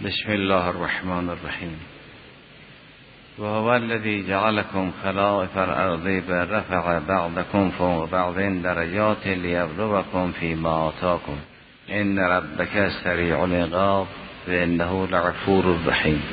بسم الله الرحمن الرحیم. و هو الذی جعلکم خلائف الارض ورفع بعضکم فوق بعض درجات لیبلوکم فیما آتاکم ان ربک سریع العقاب و انه لغفور رحیم.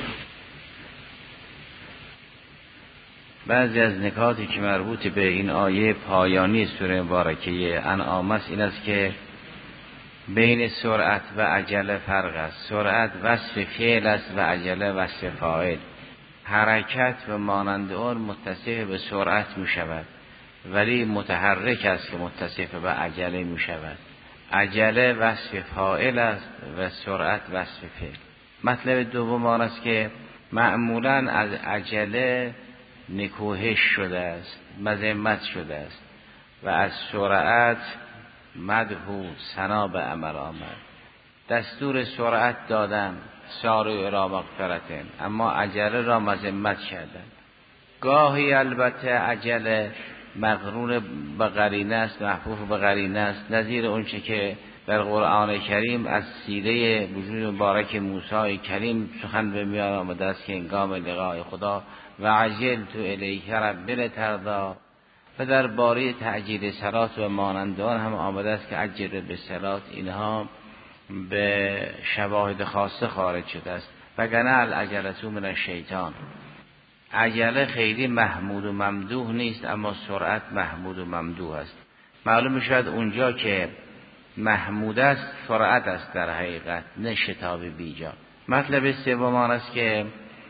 بعضی از نکاتی که مربوط به این آیه پایانی سوره مبارکه انعام است این است که بین سرعت و عجله فرق است. سرعت وصف فعل است و عجله وصف فاعل. حرکت و مانند آن متصف به سرعت می شود، ولی متحرک است که متصف به عجله می شود. عجله وصف فاعل است و سرعت وصف فعل. مطلب دوم آن است که معمولا از عجله نکوهش شده است، مذمت شده است، و از سرعت مدح و ثنا به عمل آمد. دستور سرعت دادن، سارعوا الی مغفرة، اما عجله را مذمت کردن. گاهی البته عجله مقرون به قرینه است، محفوف به قرینه است، نظیر اونچه که در قرآن کریم از سیره وجود مبارک موسی کریم سخن به میان آمده است که هنگام لقاء خدا و عجلت الیک رب لترضی، و در باره تعجیل صلات و مانند آن هم آمده است که عجل بالصلات. اینها به شواهد خاصه خارج شده است. وگرنه العجلة من الشیطان. عجله خیلی محمود و ممدوح نیست، اما سرعت محمود و ممدوح است. معلوم میشود اونجا که محمود است سرعت است در حقیقت، نه شتاب بیجا. مطلب سوم آن است که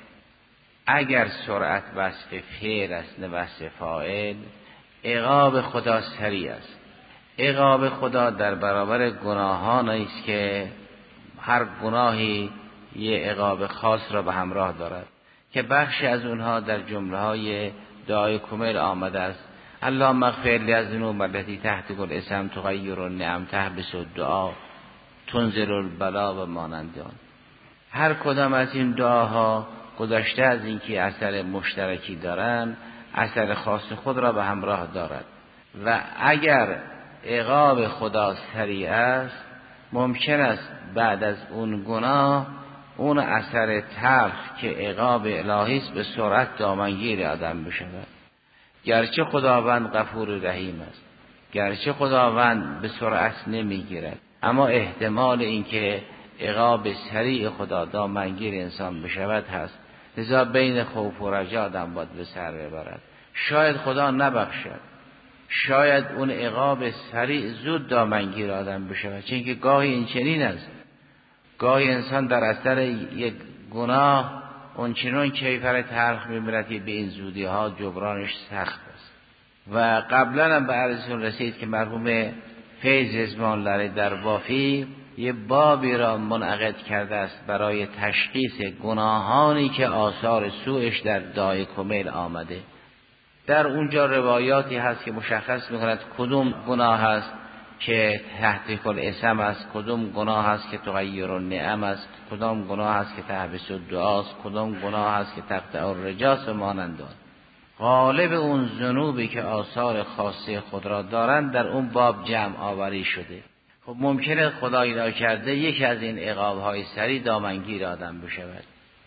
اگر سرعت وصف فعل است نه وصف فاعل، عقاب خدا سریع است. عقاب خدا در برابر گناهانی است که هر گناهی یه عقاب خاص را به همراه دارد که بخشی از اونها در جمله های دعای کمیل آمده است. اللهم اغفر لی الذنوب التي تحت كل اسم تغیر النعم تحبس الدعا تنزل البلا و مانند آن. هر کدام از این دعاها گذشته از اینکه اثر مشترکی دارند، اثر خاص خود را به همراه دارد و اگر عقاب خدا سریع است ممکن است بعد از اون گناه اون اثر تلخ که عقاب الهی است به سرعت دامنگیر آدم بشود. گرچه خداوند غفور رحیم است، گرچه خداوند به سرعت نمیگیرد، اما احتمال اینکه عقاب سریع خدا دامنگیر انسان بشود هست. لذا بین خوف و رجا آدم باید به سر ببرد. شاید خدا نبخشد، شاید اون عقاب سریع زود دامنگیر آدم بشود، چون که گاهی این چنین است. گاهی انسان در اثر یک گناه اون چنون کیفر تلخ می‌برد که به این زودی ها جبرانش سخت است. و قبلا هم به عرضتون رسید که مرحوم فیض رضوان الله در وافی یه بابی را منعقد کرده است برای تشخیص گناهانی که آثار سوءش در دعای کمیل آمده. در اونجا روایاتی هست که مشخص می‌کند کدوم گناه است که تحت کل اسم است، کدوم گناه است که تغیر النعم است، کدوم گناه است که تحبس الدعا است، کدوم گناه است که تقطع الرجاس و مانند آن. غالب اون ذنوبی که آثار خاصه خود را دارند در اون باب جمع آوری شده. خب ممکنه خدای ناکرده یکی از این عقاب‌های سریع دامنگیر آدم بشود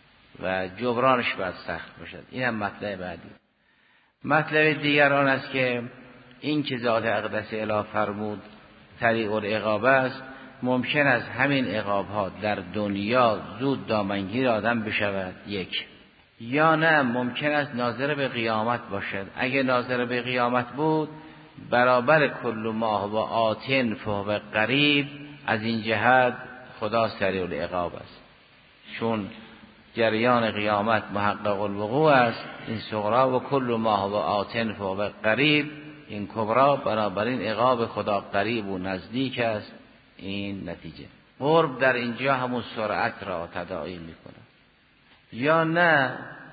و جبرانش باید سخت باشد. این هم مطلب بعدی. مطلب دیگر آن است که این که ذات اقدس اله فرمود سریع العقاب است، ممکن است همین عقاب‌ها در دنیا زود دامنگیر آدم بشود یک، یا نه ممکن است ناظر به قیامت باشد. اگه ناظر به قیامت بود برابر کل ما و آتین فوق قریب، از این جهت خدا سریع العقاب است، چون جریان قیامت محقق الوقوع است. این صغرا و کل ما و آتین فوق قریب، این کبرا، بنابراین عقاب خدا قریب و نزدیک است. این نتیجه قرب در اینجا همون سرعت را تداعی میکنه. یا نه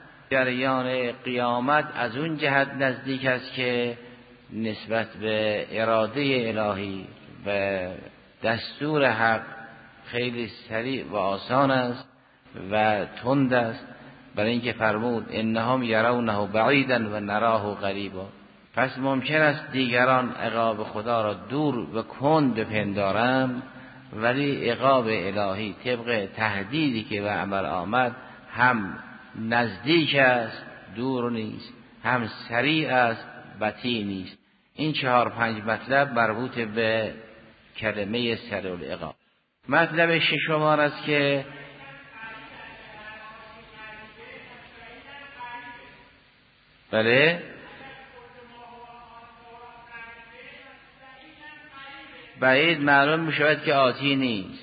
جریان قیامت از اون جهت نزدیک است که نسبت به اراده الهی و دستور حق خیلی سریع و آسان است و تند است، برای اینکه فرمود انهم یرونه بعیدا و نراه قریبا. پس ممکن است دیگران عقاب خدا را دور و کند بپندارند، ولی عقاب الهی طبق تهدیدی که به عمل آمد هم نزدیک است دور نیست، هم سریع است بطیء نیست. این 4-5 مطلب مربوط به کلمه سریع العقاب. مطلب ششم است که بله بعید معلوم میشود که آتی نیست.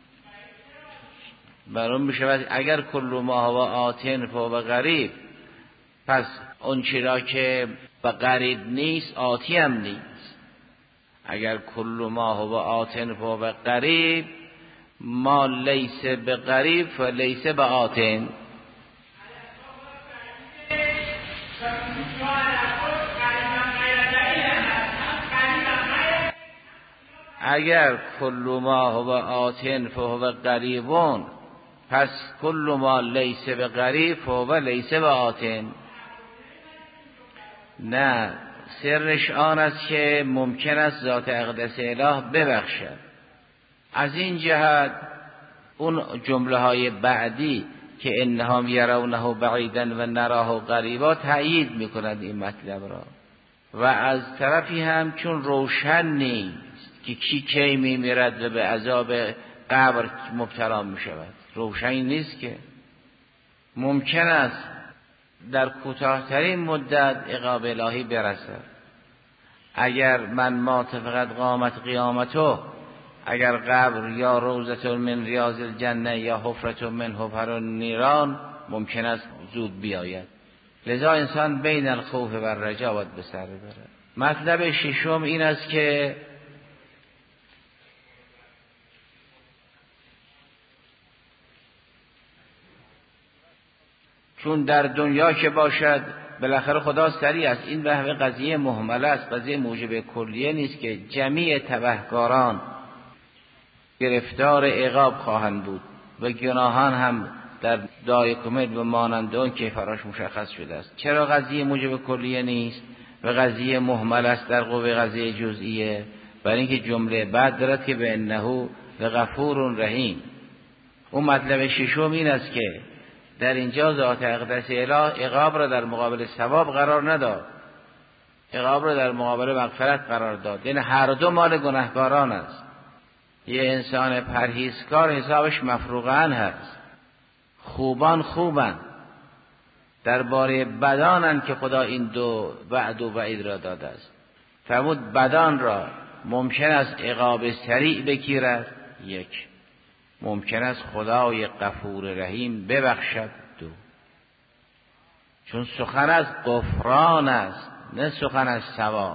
معلوم میشود اگر کل ما هو آتین فهو قریب، پس اون چرا که به قریب نیست آتی هم نیست. اگر کل ما هو آتین فهو قریب، ما لیس به قریب فلیس به آتین. اگر کل ما هو آتین فهو قریبون، پس کل ما لیس به قریب فهو لیس به آتین. نه، سرش آن است که ممکن است ذات اقدس اله ببخشد. از این جهت اون جمله های بعدی که انهم یرونه بعیدا و نراه قریبا تأیید میکنند این مطلب را. و از طرفی هم چون روشن نیست که کی میمیرد و به عذاب قبر مبتلا میشود، روشنی نیست که ممکن است در کوتاه‌ترین مدت عقاب الهی برسد. اگر من مات فقط قامت قیامتو، اگر قبر یا روضة من ریاض الجنه یا حفرة من حفر النیران، ممکن است زود بیاید. لذا انسان بین الخوف و الرجا باید به سر ببرد. مطلب ششم این است که چون در دنیا که باشد بالاخره خدا سریع است. این به قضیه مهمله است، قضیه موجب کلیه نیست که جمیع تبهکاران گرفتار عقاب خواهند بود و گناهان هم در دایکمد و مانند اون که فراش مشخص شده است. چرا قضیه موجب کلیه نیست و قضیه مهمل است در قوه قضیه جزئیه؟ برای اینکه جمله بعد دارد که به انه لغفور رحیم. اون مطلب ششم این است که در اینجا ذات اقدس اله عقاب را در مقابل ثواب قرار نداد، عقاب را در مقابل مغفرت قرار داد. یعنی هر دو مال گناهکاران است. یه انسان پرهیزکار حسابش مفروغان هست، خوبان خوبن، درباره بدانن که خدا این دو وعد و وعید را داده است. فرمود بدان را ممکن است عقاب سریع بگیرد، یک، ممکن است خدای غفور رحیم ببخشد، دو. چون سخن از غفران است نه سخن از ثواب.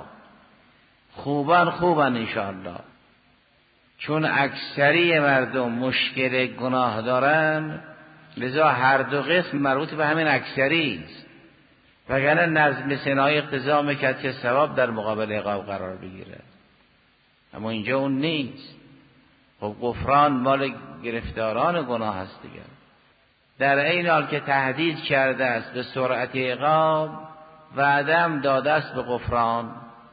خوبان خوبن انشاءالله. چون اکثری مردم مشکل گناه دارن، لذا هر دو قسم مربوط به همین اکثری است. وگرنه نظم سنای اقتضا میکرد که ثواب در مقابل عقاب قرار بگیره، اما اینجا اون نیست. خب غفران مال گرفتاران گناه هست دیگر. در این حال که تهدید کرده است به سرعت عقاب، وعدم داده است به غفران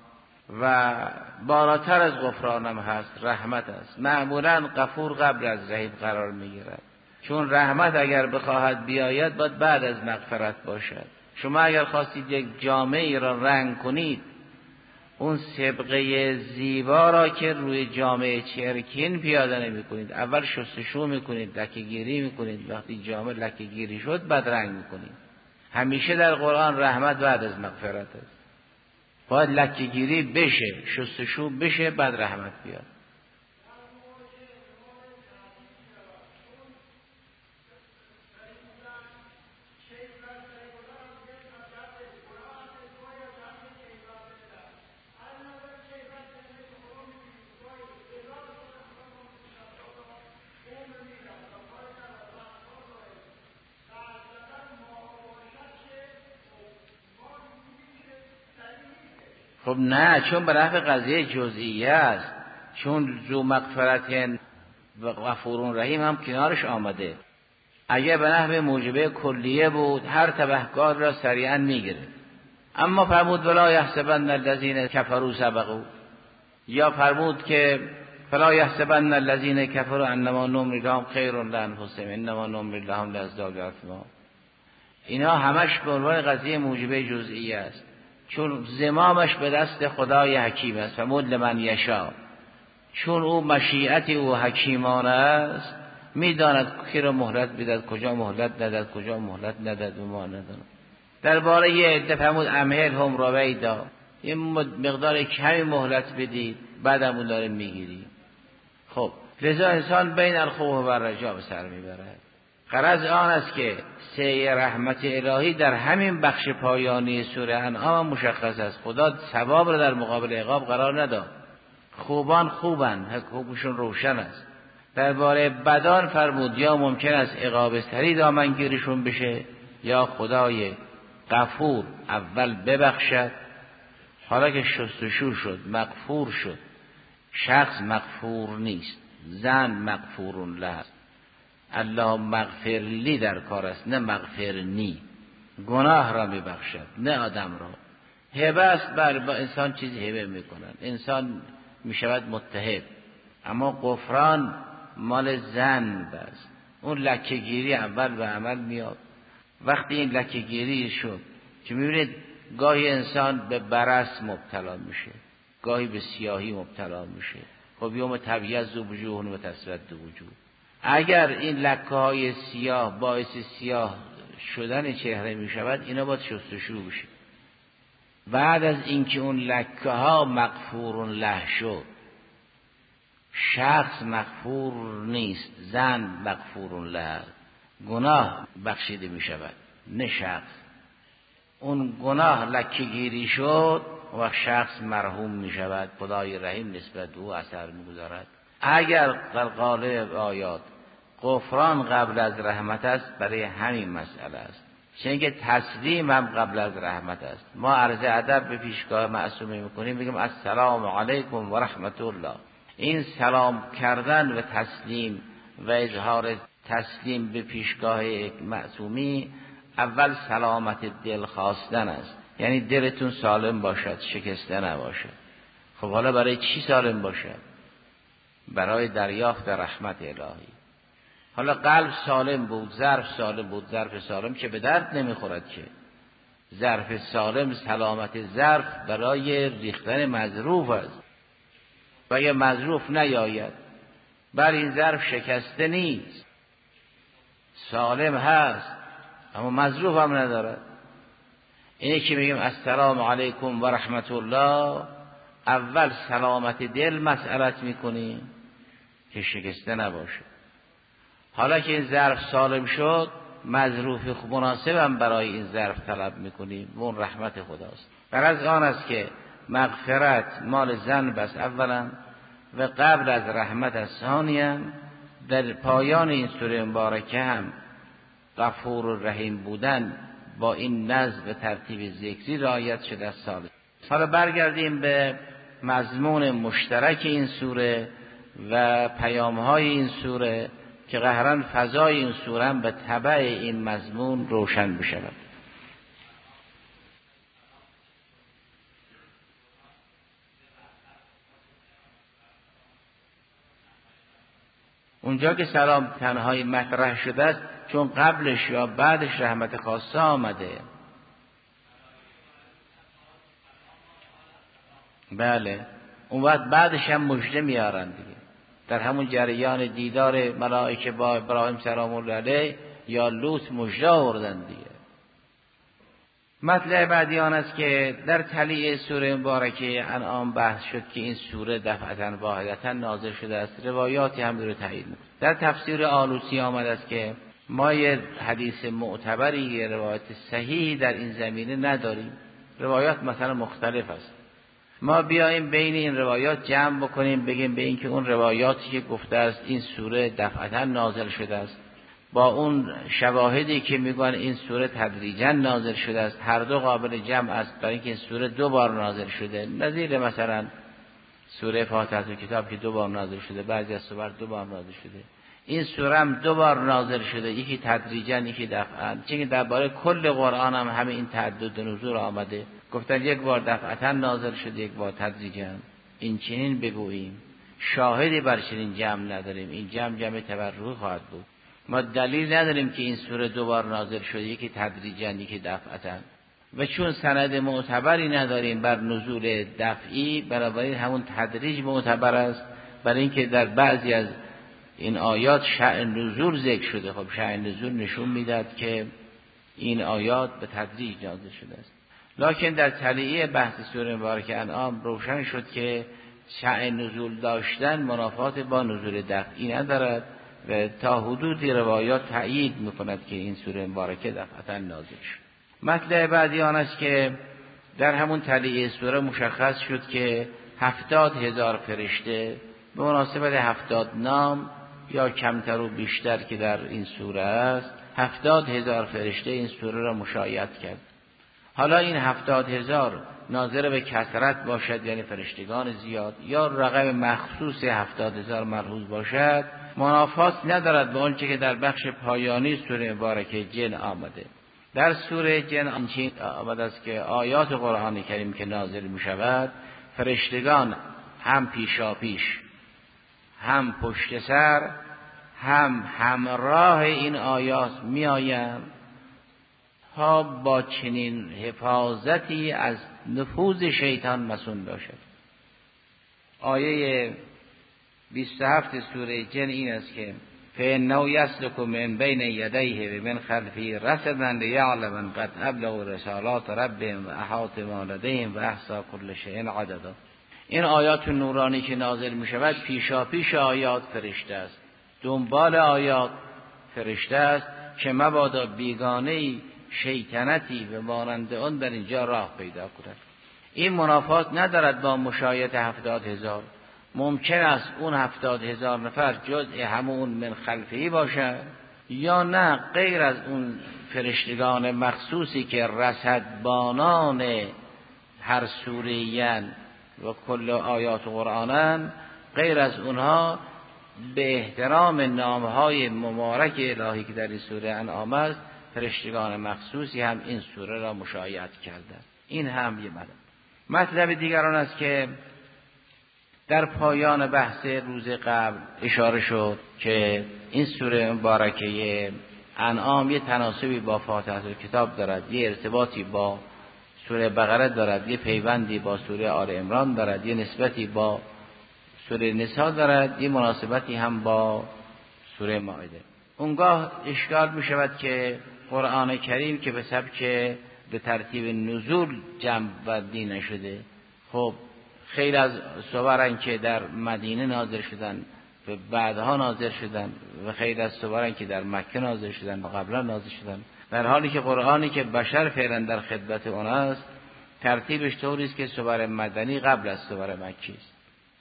و بالاتر از غفران هم هست، رحمت است. معمولا غفور قبل از رحیم قرار میگیرد، چون رحمت اگر بخواهد بیاید باید بعد از مغفرت باشد. شما اگر خواستید یک جامعه را رنگ کنید، اون سبقه زیبا را که روی جامعه چرکین پیاده نمی کنید. اول شستشو میکنید، لکه گیری میکنید، وقتی جامعه لکه گیری شد بعد رنگ میکنید. همیشه در قرآن رحمت بعد از مغفرت است. باید لکه گیری بشه، شستشو بشه، بعد رحمت بیاد. خب نه، چون به نحو قضیه جزئیه است. چون ذو مغفرت و غفور رحیم هم کنارش آمده. اگه به نحو موجبه کلیه بود هر تبهکار را سریعا میگیره. اما فرمود ولا یحسبن الذین کفروا سبقوا، یا فرمود که فلا یحسبن الذین کفروا انما نملی لهم خیر لانفسهم انما نملی لهم لیزدادوا اثما. اینا همش به عنوان قضیه موجبه جزئی است، چون زمامش به دست خدای حکیم است. فمد لمن یشاء، چون او مشیت او حکیمانه است، میداند کی را مهلت بدهد، کجا مهلت ندهد، کجا مهلت ندهد و ما نداند. درباره یه عده فرمود امهلهم رویدا، یه مقدار کمی مهلت بدید، بعدم اون داره میگیری. خب لذا انسان بین الخوف و الرجا به سر میبرد. غرض آن است که سعی رحمت الهی در همین بخش پایانی سوره انعام مشخص است. خدا ثواب را در مقابل عقاب قرار نداد. خوبان خوبن، حکمشون روشن است. درباره بدان فرمود یا ممکن است عقاب سری دامنگیرشون بشه، یا خدای غفور اول ببخشد، حالا که شستشو شد مغفور شد. شخص مغفور نیست، زن مغفور له. الله مغفر لی در کار است، نه مغفرنی. گناه را میبخشد نه آدم را. هبه است، با انسان چیزی هبه میکنن، انسان میشود متهب. اما غفران مال زن بس. اون لکه‌گیری اول به عمل میاد. وقتی این لکه‌گیری شد که میبینید گاهی انسان به برص مبتلا میشه، گاهی به سیاهی مبتلا میشه. خب یوم تبیض وجوه و تسود وجوه. اگر این لکه‌های سیاه باعث سیاه شدن چهره میشود، اینا باید شستشو بشه. بعد از اینکه اون لکه‌ها مغفور له شد، شخص مغفور نیست، زن مغفور له، گناه بخشیده میشود نه شخص. اون گناه لکه‌گیری شد و شخص مرحوم میشود، خدای رحیم نسبت به او اثر میگذارد. اگر در قالب آیات غفران قبل از رحمت است، برای همین مسئله است، چون که تسلیم هم قبل از رحمت است. ما عرض ادب به پیشگاه معصومه میکنیم، میگیم السلام علیکم و رحمت الله. این سلام کردن و تسلیم و اظهار تسلیم به پیشگاه معصومی اول سلامت دل خواستن است، یعنی دلتون سالم باشد، شکسته نباشد. خب حالا برای چی سالم باشد؟ برای دریافت رحمت الهی. حالا قلب سالم بود، ظرف سالم بود، ظرف سالم که به درد نمیخورد که. ظرف سالم، سلامت ظرف برای ریختن مظروف است. و اگه مظروف نیاید، بر این ظرف شکسته نیست، سالم هست اما مظروف هم ندارد. اینه که میگیم السلام علیکم و رحمت الله، اول سلامت دل مسئلت میکنیم که شکسته نباشه. حالا که این ظرف سالم شد، مظروف مناسب هم برای این ظرف طلب میکنیم و اون رحمت خداست. غرض آن است که مغفرت مال زن بس اولا و قبل از رحمت از ثانیا. در پایان این سوره مبارکه هم غفور و رحیم بودن با این نظم و ترتیب ذکری رعایت شده است. حالا برگردیم به مضمون مشترک این سوره و پیام‌های این سوره که قهراً فضای این سوره هم به تبع این مضمون روشن بشود. اونجا که سلام تنهایی مطرح شده است، چون قبلش یا بعدش رحمت خاصه آمده. بله، اون وقت بعدش هم مژده میارن دیگه. در همون جریان دیدار ملائکه با ابراهیم سلام الله علیه یا لوط مژده آوردن دیگه. مطلب بعدی آن است که در تلیع سوره مبارکه انعام بحث شد که این سوره دفعتاً واحدتاً نازل شده است. روایاتی هم رو تایید می‌کنه. در تفسیر آلوسی آمده است که ما یه حدیث معتبری، یه روایت صحیحی در این زمینه نداریم. روایات مثلا مختلف است. ما بیایم بین این روایات جمع بکنیم، بگیم به این که اون روایاتی که گفته است این سوره دفعتاً نازل شده است با اون شواهدی که میگن این سوره تدریجاً نازل شده است، هر دو قابل جمع است، برای اینکه این سوره 2 بار نازل شده. نظیر مثلا سوره فاتحه کتاب که 2 بار نازل شده، بعضی از سور 2 بار نازل شده. این سوره هم 2 بار نازل شده، یکی تدریجاً یکی دفعاً. چون درباره کل قرآن هم همین این تعدد نزول آمده، گفتن یک بار دفعتاً نازل شده، یک بار تدریجاً. این چنین بگوییم شاهدی بر چنین جمع نداریم. این جمع تبرقی خواهد بود. ما دلیل نداریم که این سوره دوبار نازل شده، یکی تدریجاً یکی دفعتاً، و چون سند معتبری نداریم بر نزول دفعی، بنابراین همون تدریج معتبر است، برای اینکه در بعضی از این آیات شأن نزول ذکر شده. خب شأن نزول نشون میداد که این آیات به تدریج نازل شده است. لکن در تلیعه بحث سوره مبارکه انعام روشن شد که شأن نزول داشتن منافات با نزول دفعی ندارد و تا حدودی روایات تأیید میکند که این سوره مبارکه دفعتا نازل شد. مطلب بعدی آن است که در همون تلیعه سوره مشخص شد که 70,000 فرشته به مناسبت 70 نام یا کمتر و بیشتر که در این سوره است، 70,000 فرشته این سوره را مشایعت کرد. حالا این 70,000 ناظر به کثرت باشد، یعنی فرشتگان زیاد، یا رقم مخصوص 70,000 ملحوظ باشد، منافات ندارد با آنچه که در بخش پایانی سوره مبارکه جن آمده. در سوره جن آنچه آمده است که آیات قرآن کریم که نازل می شود، فرشتگان هم پیشاپیش، هم پشت سر، هم همراه این آیات می آیند تا با چنین حفاظتی از نفوذ شیطان مصون باشد. آیه 27 سوره جن این است که فإنه يسلك من بين يديه و من خلفه رصدا ليعلم قد ابلغوا رسالات ربهم و احاط ما لديهم و احصى كل شيء عددا. این آیات نورانی که نازل می شود پیشا پیش آیات فرشته است، دنبال آیات فرشته است که مبادا بیگانه شیطنتی به مانند آن در اینجا راه پیدا کند. این منافات ندارد با مشایعت 70,000. ممکن است اون 70,000 نفر جزء همون من خلفه‌ای باشد، یا نه غیر از اون فرشتگان مخصوصی که رصدبانان هر سوره‌این و کل آیات قرآنن، غیر از اونها به احترام نامهای مبارک الهی که در این سوره انعام است، فرشتگان مخصوصی هم این سوره را مشایعت کردند. این هم یه مطلب دیگران است که در پایان بحث روز قبل اشاره شد که این سوره مبارکه انعام یه تناسبی با فاتحه کتاب دارد، یه ارتباطی با سوره بقره دارد، یه پیوندی با سوره آل عمران دارد، یه نسبتی با سوره نساء دارد، یه مناسبتی هم با سوره مائده. اونگاه اشکال می شود که قرآن کریم که به سبک به ترتیب نزول جمع بندی نشده، خب خیلی از سورن که در مدینه نازل شدن و بعدها نازل شدن و خیلی از سورن که در مکه نازل شدن و قبلا نازل شدن، در حالی که قرآنی که بشر فعلا در خدمت اون است ترتیبش طوری است که سور مدنی قبل از سور مکی است.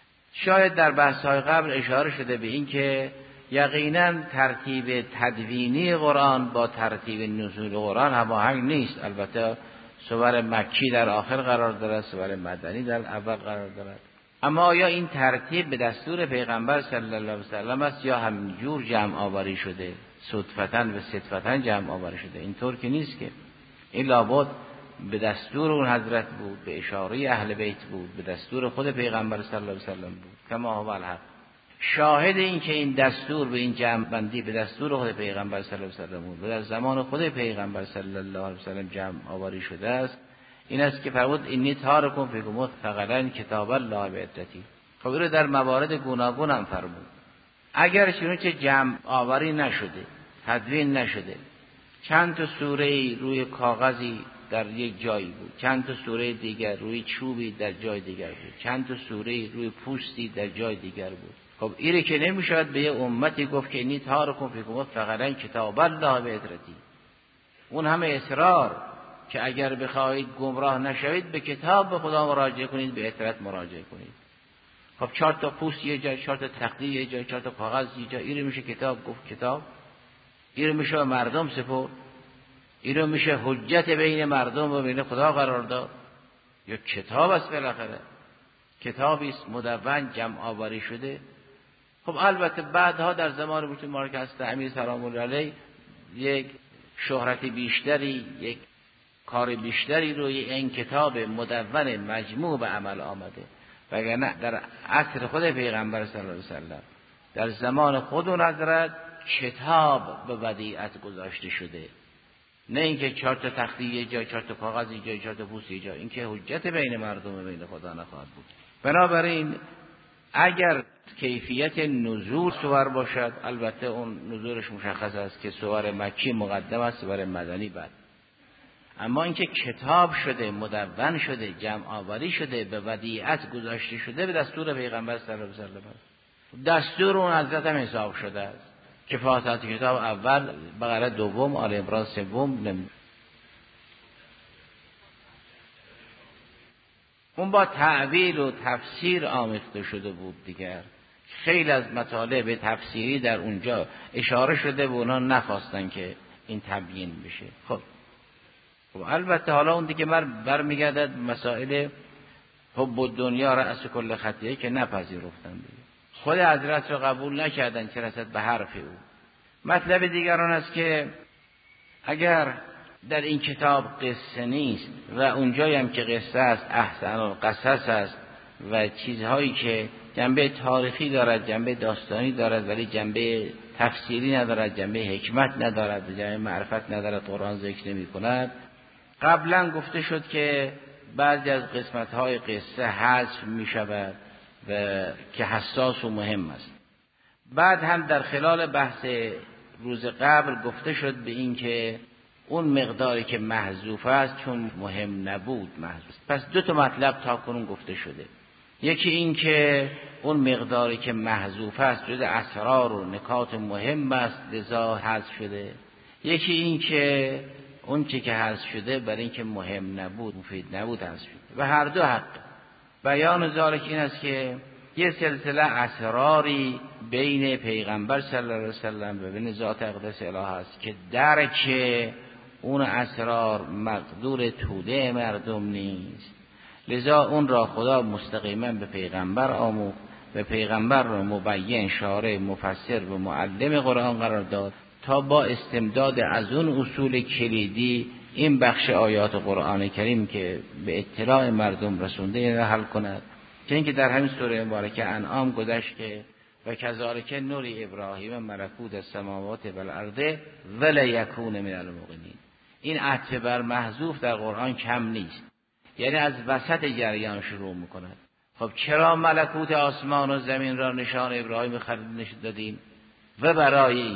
شاید در بحث‌های قبل اشاره شده به این که یقینا ترتیب تدوینی قرآن با ترتیب نزول قرآن هماهنگ نیست. البته سور مکی در آخر قرار دارد، سور مدنی در اول قرار دارد، اما آیا این ترتیب به دستور پیغمبر صلی الله علیه و سلم است یا همینجور جمع آوری شده، صدفتاً و صدفتاً جمع آوری شده؟ اینطور که نیست که، این لابد به دستور اون حضرت بود، به اشاره اهل بیت بود، به دستور خود پیغمبر صلی الله علیه و سلم بود. کما هو الحق. شاهد این که این دستور به این جمع بندی به دستور خود پیغمبر صلی الله علیه و سلم بود و در زمان خود پیغمبر صلی الله علیه و سلم جمع آوری شده است، این است که فرمود انی تارکم فیکم ثقلین کتاب الله بعدتی. خب این رو در موارد گوناگون هم فرمود. اگر چنانچه جمع آوری نشده، تدوین نشده، چند تا سوره روی کاغذی در یک جایی بود، چند تا سوره دیگر روی چوبی در جای دیگر بود، چند تا سوره روی پوستی در جای دیگر بود، خب اینه که نمیشود به یه امتی گفت که اینی تارکم فیکم ثقلین کتاب الله بعدتی. اون همه اصرار که اگر بخواهید گمراه نشوید به کتاب خدا مراجعه کنید، به اطرت مراجعه کنید. خب 4 تا پوست یه جای، 4 تا تخته یه جای، 4 تا کاغذ یه جای، این رو میشه کتاب گفت کتاب؟ این رو میشه مردم سپرد؟ این رو میشه حجت بین مردم و بین خدا قرار داد؟ یا کتاب است بالاخره؟ کتابی است مدون جمع آوری شده. خب البته بعدها در زمان بوت مارک است امیر سلام الله علیه یک شهرت بیشتری، یک کار بیشتری روی این کتاب مدون مجموع به عمل آمده وگرنه در عصر خود پیغمبر صلی الله علیه وسلم در زمان خود اون حضرت کتاب به ودیعت گذاشته شده، نه اینکه 4 تا تختی یه جا، 4 تا کاغذ یه جا، 4 تا پوست یه جا. این که حجت بین مردم بین خدا نخواهد بود. بنابراین اگر کیفیت نزول سور باشد، البته اون نزولش مشخص است که سور مکی مقدم است، سور مدنی بعد. اما اینکه کتاب شده، مدون شده، جمع آوری شده، به ودیعت گذاشته شده، به دستور پیغمبر صلی الله علیه و سلم دستور اون حضرت هم حساب شده است که فاتحه کتاب اول، بقره دوم، آل عمران سوم. اون با تعبیر و تفسیر آمیخته شده بود دیگر. خیلی از مطالب تفسیری در اونجا اشاره شده و اونا نخواستن که این تبیین بشه. خب البته حالا اون دیگه برمیگردد مسائل حب دنیا رأس کل خطیه که نپذیرفتن دیگه. خود حضرت رو قبول نکردن که رسد به حرف او. مطلب دیگران است که اگر در این کتاب قصه نیست و اونجایی هم که قصه است احسن القصص است و چیزهایی که جنبه تاریخی دارد، جنبه داستانی دارد ولی جنبه تفسیری ندارد، جنبه حکمت ندارد، جنبه معرفت ندارد، قرآن ذکر نمی کند. قبلا گفته شد که بعضی از قسمت‌های قصه حذف می شود و که حساس و مهم است. بعد هم در خلال بحث روز قبل گفته شد به این که اون مقداری که محذوف است چون مهم نبود محذوف. پس 2 تا مطلب تا کنون گفته شده. یکی این که اون مقداری که محذوف است جز اسرار و نکات مهم است لذا حذف شده. یکی این که اون چی که حذف شده برای اینکه مهم نبود، مفید نبود حذف شده. و هر دو حق. بیان ذالک این است که یه سلسله اسراری بین پیغمبر صلی الله علیه وسلم و بین ذات اقدس الهی است که درک اون اسرار مقدور توده مردم نیست، لذا اون را خدا مستقیما به پیغمبر آموخت و پیغمبر را مبین، شارع، مفسر و معلم قرآن قرار داد تا با استمداد از اون اصول کلیدی این بخش آیات قرآن کریم که به اطلاع مردم رسونده را حل کند. که اینکه در همین سوره مبارکه انعام گذشت که و کذالک نوری ابراهیم ملکوت السماوات و الارض ولیکون من الموقنین. این عطف بر محذوف در قرآن کم نیست، یعنی از وسط جریان شروع میکند. خب چرا ملکوت آسمان و زمین را نشان ابراهیم خلیل دادیم؟ و برای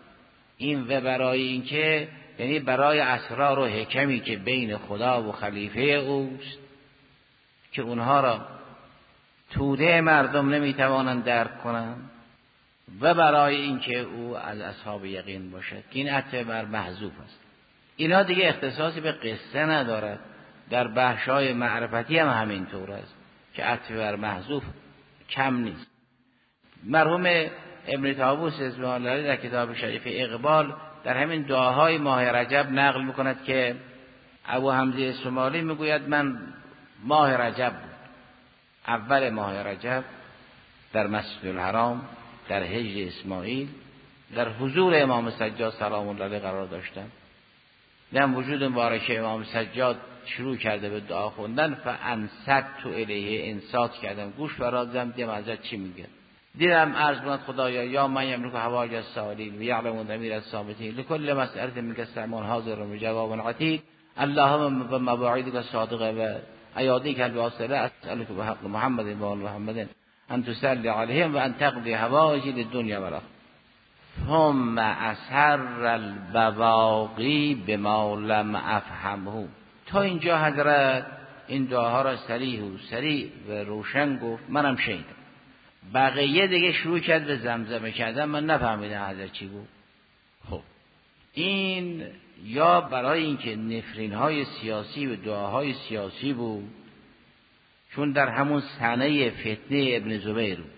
اینکه یعنی برای اسرار و حکمی که بین خدا و خلیفه اوست که اونها را توده مردم نمیتوانند درک کنند و برای اینکه او از اصحاب یقین باشد که این عطف بر محذوف است. اینا دیگه اختصاصی به قصه ندارد. در بخشای معرفتی هم همینطور است که عطف بر محذوف کم نیست. مرحوم ابن طاووس اصفهانی الله در کتاب شریف اقبال در همین دعاهای ماه رجب نقل میکند که ابو حمزه سومالی میگوید من ماه رجب بود، اول ماه رجب در مسجد الحرام در هجر اسماعیل در حضور امام سجاد سلام الله علیه قرار داشتم. در وجود مبارک امام سجاد شروع کرده به دعا خوندن، فانصت الیه، انصات کردم، گوش فرازم دیدم حضرت چی میگه. دیدم عرض کند خدایا یا من یملک حوائج السائلین و یعلم ضمیر الصامتین لكل مسأله منك السمع حاضر و جواب عتید اللهم بمواعیدک الصادقه و ایادیک الواصله اسالک بحق محمد و آل محمد ان تصلی علیهم و ان تقضی حوائج الدنیا والآخره. ثم اسر البواقی بما لم افهمه. تا اینجا حضرت این دعاها را سریع و روشن گفت، منم شنیدم. بقیه دیگه شروع کرد به زمزمه کردن، من نفهمیدم حضرت چی بود. خب این یا برای اینکه نفرین‌های سیاسی و دعاهای سیاسی بود، چون در همون سنه فتنه ابن زبیر بود،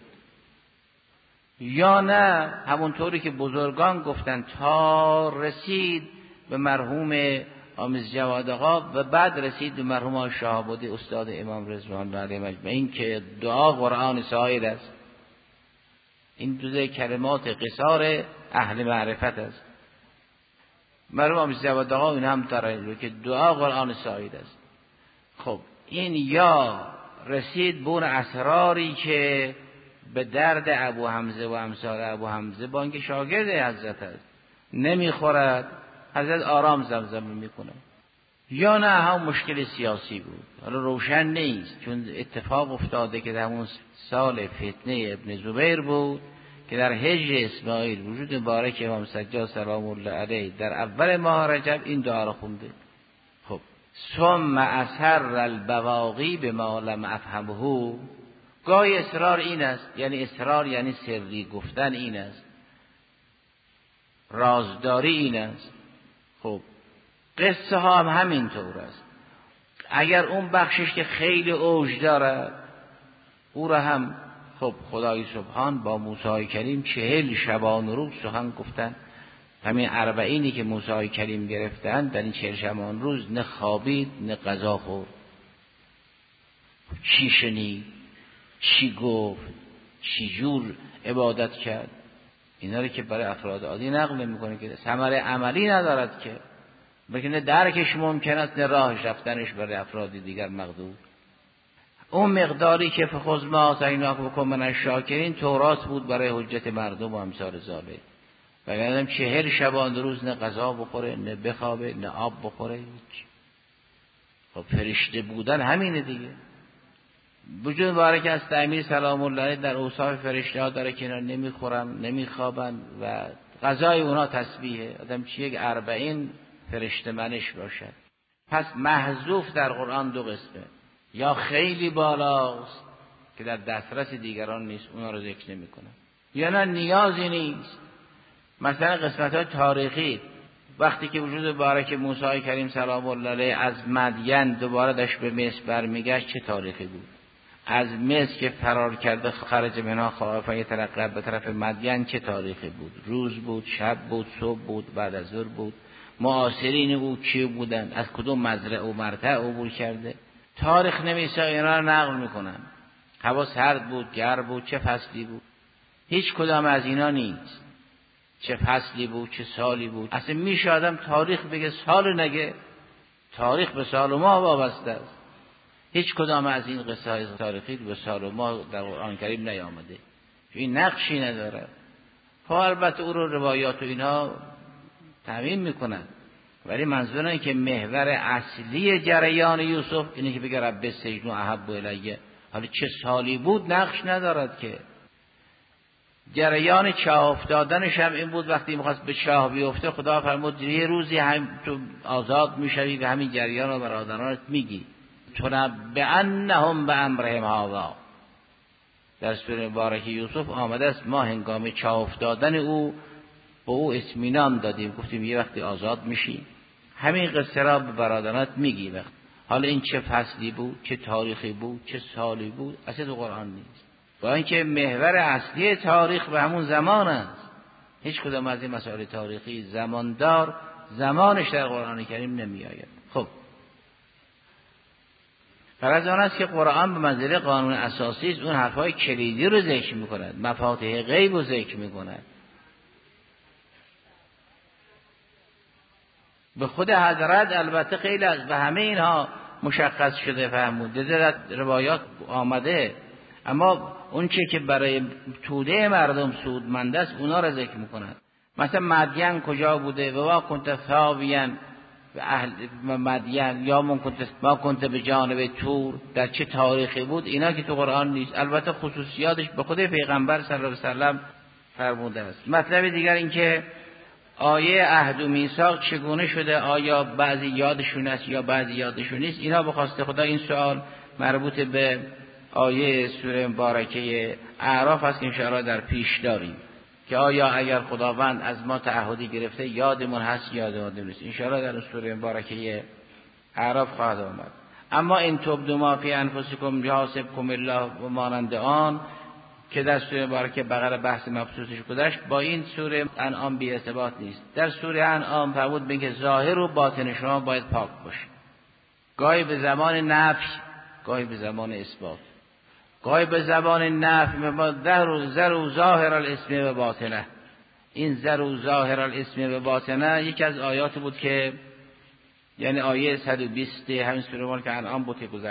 یا نه همونطوری که بزرگان گفتن تا رسید به مرحوم آمیز جواد آقا و بعد رسید به مرحوم شهاب‌الدین استاد امام رضوان الله علیه مجمعین که دعا قرآن سایر است. این جزء کلمات قصار اهل معرفت است. مرحوم آمیز جواد آقا این هم داره که دعا قرآن سایر است. خب این یا رسید به اون اسراری که به درد ابو حمزه و امثال ابو حمزه بانگ شاگرد حضرت است، نمیخورد، حضرت آرام زمزمه میکنه. یا نه هم مشکل سیاسی بود، حالا روشن نیست، چون اتفاق افتاده که در همون سال فتنه ابن زبیر بود که در هجر اسماعیل وجود مبارک امام سجاد سلام الله علیه در اول ماه رجب این دعا را خونده. خب ثم اثر البواقی به ما لم افهمه، گاهی اصرار این است، یعنی اصرار یعنی سری گفتن این است، رازداری این است. خب قصه ها هم همینطور است. اگر اون بخشش که خیلی اوج دارد او را هم خب خدای سبحان با موسی کریم 40 شبان و روز سخن گفتن. همین 40 که موسی کریم گرفتن در این 40 شبان روز نه خوابید نه غذا خورد. چی شنید، چی گفت، چی جور عبادت کرد، اینا رو که برای افراد عادی نقل میکنه که ثمره عملی ندارد که، بلکه نه درکش ممکن است نه راهش رفتنش برای افراد دیگر مقدور. اون مقداری که فخذ ما آتیناک بکن من الشاکرین تورات بود برای حجت مردم و امثال ذالک. وگرنه 40 شبان روز نه غذا بخوره نه بخوابه نه آب بخوره هیچ. خب فرشته بودن همینه دیگه. وجود مبارک از امیر سلام الله علیه در اوصاف فرشته ها داره که اینا نمیخورن نمیخوابن و غذای اونا تسبیحه. آدم چی یک 40 فرشته منش باشد. پس محذوف در قرآن 2 قسمه، یا خیلی بالاست که در دسترس دیگران نیست اونا رو ذکر نمی کنن، یا نه نیازی نیست. مثلا قسمت های تاریخی وقتی که وجود مبارک موسی کریم سلام الله علیه از مدین دوباره داشت به مصر برمیگشت چه تاریخی بود. از مصر که فرار کرده خرج منها خائفا یترقب به طرف مدین چه تاریخی بود. روز بود، شب بود، صبح بود، بعد از ظهر بود. معاصرین او کی بودن، از کدوم مزرعه و مرتع عبور کرده. تاریخ نویسا اینا رو نقل میکنن. هوا سرد بود، گرم بود، چه فصلی بود، هیچ کدام از اینا نیست. چه فصلی بود، چه سالی بود. اصلا میشه آدم تاریخ بگه سال نگه، تاریخ به سال و ماه وابسته است. هیچ کدام از این قصه های تاریخی به سال و ماه در قرآن کریم نیامده، این نقشی نداره. خب البته او رو روایات و اینها تعمیم میکنن، ولی منظور اینه که محور اصلی جریان یوسف اینه که بگه رب السجن احب الیه. حالا چه سالی بود نقش ندارد که. جریان چاه افتادنش هم این بود وقتی میخواست به چاه بیفته خدا فرمود یه روزی هم تو آزاد میشوی و همین جریان رو برادرانت میگی. تنبئنهم بامرهم هذا. در سوره مبارکه یوسف آمده است ما هنگام چاه افتادن او به او اطمینان دادیم، گفتیم یه وقتی آزاد میشی همین قصه را به برادرانت میگی. وقت حالا این چه فصلی بود، چه تاریخی بود، چه سالی بود، اصلا تو قرآن نیست. با اینکه محور اصلی تاریخ به همون زمان است. هیچ کدام از این مسائل تاریخی زماندار زمانش در قرآن کریم نمی آید. خب فرض آن است که قرآن به منزله قانون اساسی است، اون حرفای کلیدی رو ذکر میکند، مفاتیح غیب رو ذکر میکند. به خود حضرت البته خیلی از به همه اینها مشخص شده فرموده در روایات آمده، اما اون چه که برای توده مردم سودمند است اونا را ذکر میکند. مثلا مدین کجا بوده؟ و ما کنت ثاویا و اهل مدین یا ما کنت به جانب تور، در چه تاریخی بود، اینا که تو قرآن نیست. البته خصوصیاتش به خود پیغمبر صلی الله علیه و سلم فرموده است. مطلب دیگر این که آیه عهد و میثاق چگونه شده، آیا بعضی یادشون است یا بعضی یادشون نیست، اینا به خواست خدا این سوال مربوط به آیه سوره مبارکه اعراف است که انشاءالله در پیش داریم که آیا اگر خداوند از ما تعهدی گرفته یادمون هست یادمون نیست. انشاءالله در سوره مبارکه اعراف خواهد آمد. اما این تبدو ما فی انفسکم یحاسبکم الله و مانند آن که در سوره مبارکه بقره بحث مبسوطش گذشت، با این سوره انعام بی ارتباط نیست. در سوره انعام فرمود میگه ظاهر و باطن شما باید پاک باشه، گاهی به زمان نفی گاهی به زمان اثبات. گاهی به زبان نفی زر و ظاهر الاسم و باطنه. این زر و ظاهر الاسم و باطنه یکی از آیات بود که یعنی آیه 120 همین سوره مال که انعام بود که گذشت.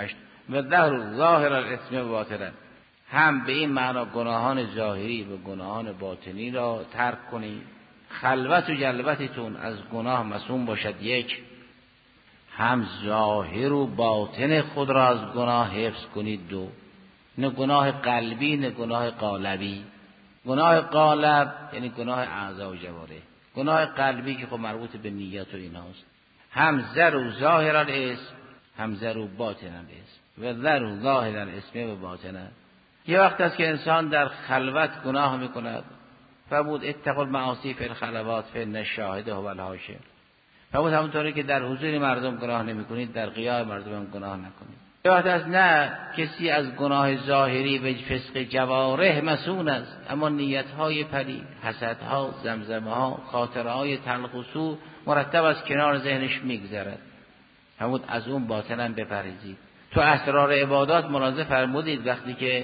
و در ظاهر الاسم و باطنا، هم به این معنا گناهان ظاهری و گناهان باطنی را ترک کنید. خلوت و جلوتتون از گناه مصون باشد. یک، هم ظاهر و باطن خود را از گناه حفظ کنید. دو، نه گناه قلبی نه گناه قالبی. گناه قالب یعنی گناه اعضا و جواره، گناه قلبی که خب مربوط به نیت و ایناست. هم زر و ظاهر الاسم، هم زر و باطن الاسم و زر و ظاهر الاسم و باطن. یه وقت است که انسان در خلوت گناه میکند، فرمود اتقوا المعاصی فی الخلوات فان الشاهد هو الحاشر. فرمود همونطوری که در حضور مردم گناه نمیکنید، در غیاب مردم هم گناه نکنید. یه وقت است نه کسی از گناه ظاهری و فسق جوارح مسئول است، اما نیت‌های پلید، حسدها، زمزمه‌ها، خاطره‌های تلخ و سو مرتب از کنار ذهنش میگذرد. فرمود از اون باطناً بپرهیزید. تو اسرار عبادات ملاحظه فرمودید وقتی که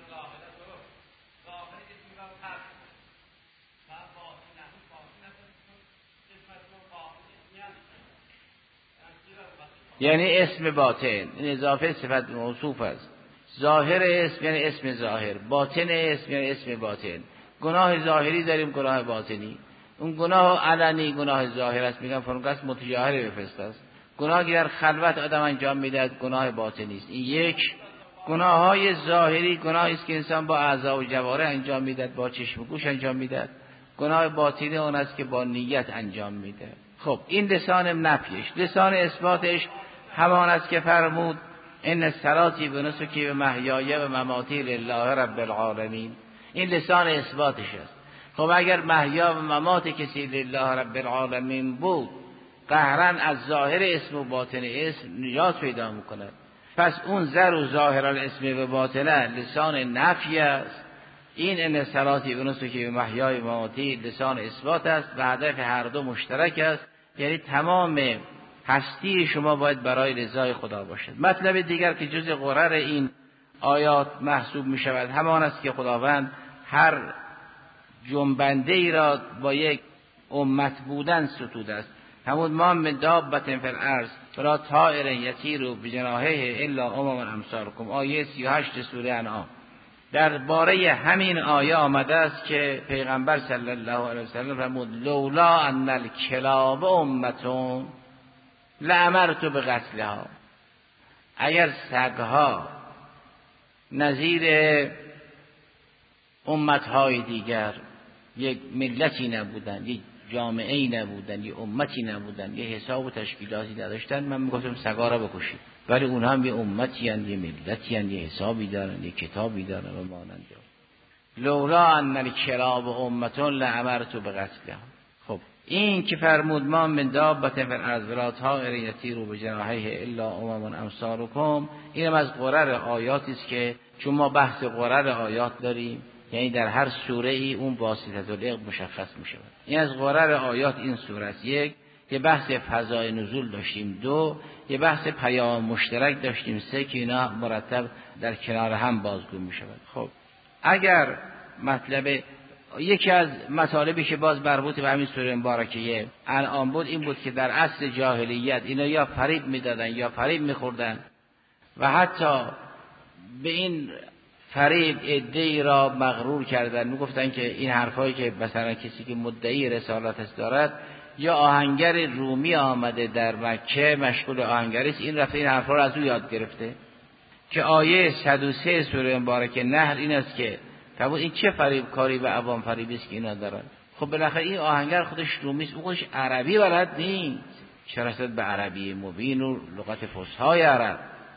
یعنی اسم باطن، این اضافه صفت موصوف است. ظاهر اسم یعنی اسم ظاهر، باطن اسم یعنی اسم باطن. گناه ظاهری داریم، گناه باطنی. اون گناه علنی گناه ظاهر است، میگم فرمودست متجاهر به فسق است. گناهی در خلوت آدم انجام میدهد گناه باطنی است. این یک. گناههای ظاهری گناهی است که انسان با اعضا و جوارح انجام میدهد، با چشم و گوش انجام میدهد. گناه باطنی اون است که با نیت انجام میده. خب این لسان نفیش. لسان اثباتش همان است که فرمود ان صلاتی و نسکی و محیای و مماتی لله رب العالمین. این لسان اثباتش است. خب اگر محیا و ممات کسی لله رب العالمین بود، قهرا از ظاهر اسم و باطن اسم نجات پیدا میکند. پس اون زر و ظاهر الاسم و باطنه لسان نفی است. این ان صلاتی و نسکی و محیای و مماتی لسان اثبات است و هدف هر دو مشترک است. یعنی تمام هستی شما باید برای رضای خدا باشد. مطلب دیگر که جز غرر این آیات محسوب می شود همان است که خداوند هر جنبنده ای را با یک امت بودن ستوده است. همون ما من دابت فی الارض ولا طائر یطیر بجناحه الا امثالکم، آیه 38 سوره انعام. در باره همین آیه آمده است که پیغمبر صلی الله علیه وسلم فرمود لولا ان الکلاب امتون لامرت بقتلها. اگر سگها نظیر امتهای دیگر یک ملتی نبودن، یک جامعه‌ای نبودن، یک امتی نبودن، یک حساب و تشکیلاتی نداشتن، من میگفتم سگا را بکشید. ولی اونها هم یه امتی هستند، یه ملتی هستند، یه حسابی دارن، یه کتابی دارن و مانند. لولا ان الکلاب امتون لامرت بقتلها. خب این که فرمود ما من دابت فی الارض ولا طائر یطیر بجناحه الا امثالکم، اینم از غرر آیاتی است که چون ما بحث غرر آیات داریم، یعنی در هر سوره ای اون واسطه العقد مشخص می شود. این از غرر آیات این سوره است. یک، یه بحث فضای نزول داشتیم. دو، یه بحث پیام مشترک داشتیم. سه، که اینا مرتب در کنار هم بازگو می شود. خب اگر مطلب یکی از مطالبی که باز مربوط به همین سوره مبارکه انعام بود این بود که در عصر جاهلیت اینا یا فریب میدادن یا فریب میخوردن و حتی به این فریب عده‌ای را مغرور کردن. میگفتن که این حرفایی که مثلا کسی که مدعی رسالت است دارد، یا آهنگر رومی آمده در مکه مشغول آهنگری است، این رفته این حرفا را از او یاد گرفته. که آیه 103 سوره مبارکه نحل این است که فرمود این چه فریب کاری و عوام فریبی است که اینا دارن. خب بالاخره این آهنگر خودش رومی است، او خودش عربی بلد نیست، چه رسد به عربی مبین و لغت فصحای عرب،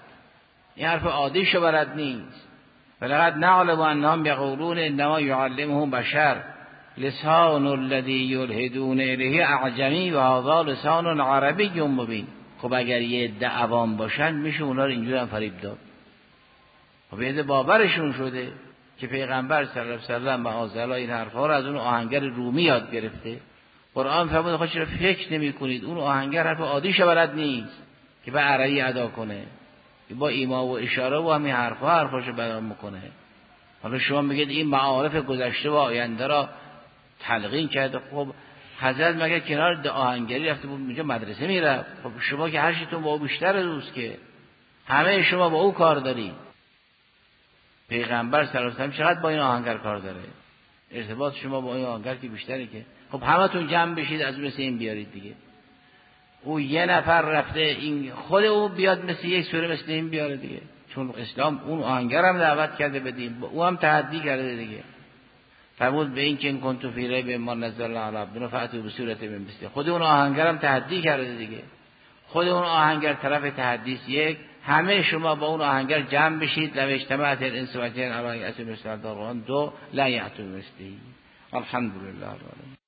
این حرف عادیشو بلد نیست. ولقد نعلم انهم یقولون انما يعلمه بشر لسان الذي يلحدون الیه اعجمی و هذا لسان عربی مبین. خب اگر یه عده عوام باشن میشه اونا رو اینجوری هم فریب داد. خب یه عده باورشون شده که پیغمبر صلی الله علیه و سلم معاذالله این حرفا رو از اون آهنگر رومی یاد گرفته. قرآن فرمود خودش رو فکر نمی‌کنید اون آهنگر حرف عادیشو بلد نیست که به عربی ادا کنه، با ایما و اشاره و همین حرفاشو بیان میکنه. حالا شما میگید این معارف گذشته و آینده را تلقین کرده. خب حضرت مگه کنار آهنگری رفته بود اونجا مدرسه میرفت؟ خب شما که هر چیتون با بیشتر روز که همه شما با او کار دارید. پیغمبر صلی الله علیه و آله چقدر با این آهنگر کار داره؟ ارتباط شما با این آهنگر که بیشتره که. خب همتون جمع بشید از مثل این بیارید دیگه. او یه نفر رفته این خود او بیاد مثل یک سوره مثل این بیاره دیگه. چون اسلام اون آهنگر هم دعوت کرده بدیم، او هم تحدی کرده دیگه. فرمود به این که این کنتو فی ریب ما نزلنا علی عبدنا فأتوا بسورة من مثله. خود اون آهنگر هم تحدی کرده دیگه. خود اون آهنگر طرف تحدیث یک، همه شما با اون آهنگر جمع بشید. لو اجتمعت الانس والجن علی ان یأتوا بمثل هذا القرآن دو لا یأتون بمثله. الحمدلله.